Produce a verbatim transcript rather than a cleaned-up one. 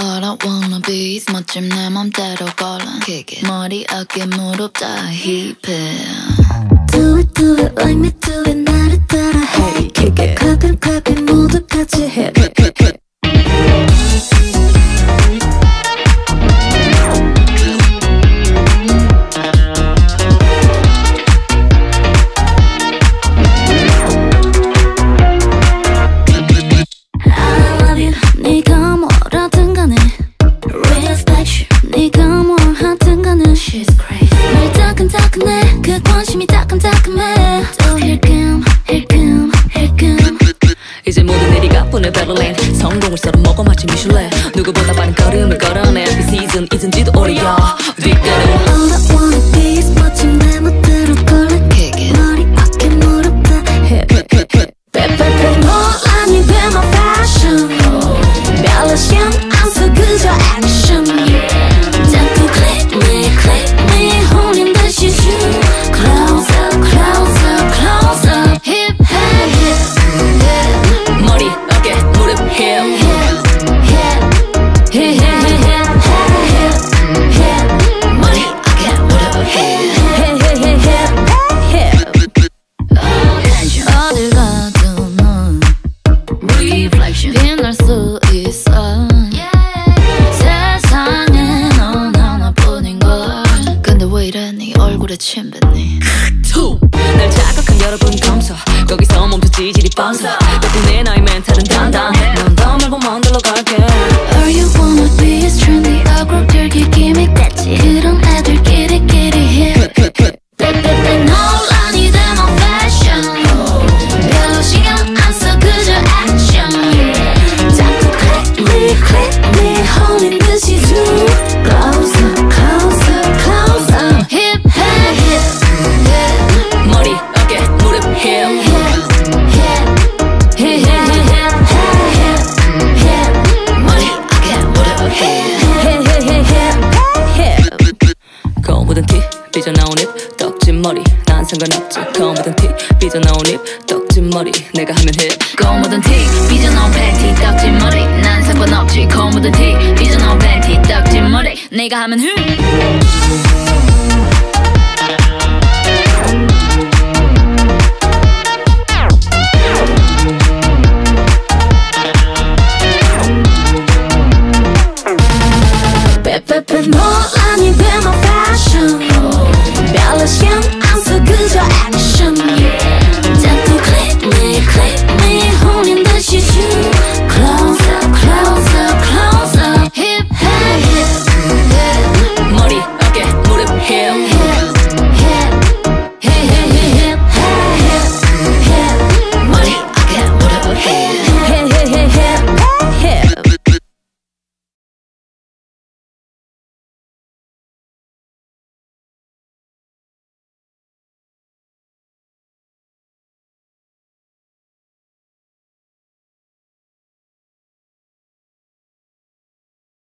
All I wanna be is 멋짐 내 맘대로 걸어 머리 어깨 무릎 다 힙해 Do it do it like me do it 나를 따라 해 Kick it clap it clap it 모두 같이 해 네가 뭐라든 간에 Respect you 네가 뭘 하든 간에 She's crazy 말 따끈따끈해 그 관심이 따끈따끈해 또 힐끔 힐끔 힐끔 이제 모두 내리가 보내 베를린 성공을 썰어 먹어 마치 미슐랭 누구보다 빠른 걸음을 걸어내 그 시즌 잊은지도 오래야 뒷걸음 All I wanna be is 멋진 내 멋대로 걸래 머리 어깨 무릎 다 hip 빼빼빼 논란이 돼 my fashion 별로심 안써 그저 액션 자꾸 click me click me 홀린 듯이 shoot Close up close up close up hip hip hip 머리 어깨 무릎 hip hip hip hip hip hip hip 머리 어깨 무릎 hip hip hip hip hip 어딜 가도 넌 Reflection 빛날 수 있어 세상에 넌 하나뿐인걸 근데 왜 이래 네 얼굴에 침 뱉니 날 자극한 여러분 검사 거기서 멈춰 지질이 뻔서 덕분에 나의 멘탈은 단단해 넌 더 말고 먼데로 갈게 All you wanna be is trendy 어그로들기 기믹 됐지 그런 애들끼리끼리 hip 빼빼빼 논란이 돼 my fashion 별로 신경 안 써 그저 액션 자꾸 click me click me 홀린 듯이 zoom Close up close up close up hip hip hip 머리 어깨 무릎 hip hip hip hip hip hip hip 머리 어깨 무릎 hip 거울 묻은 티 삐져나온 입 떡진 머리 난 상관없지 거울 묻은 티 삐져나온 입 떡진 머리 내가 하면 힙 거울 묻은 티 삐져나온 팬티 떡진 머리 난 상관없지 거울 묻은 티 삐져나온 팬티 떡진 머리 내가 하면 흠 빼빼빼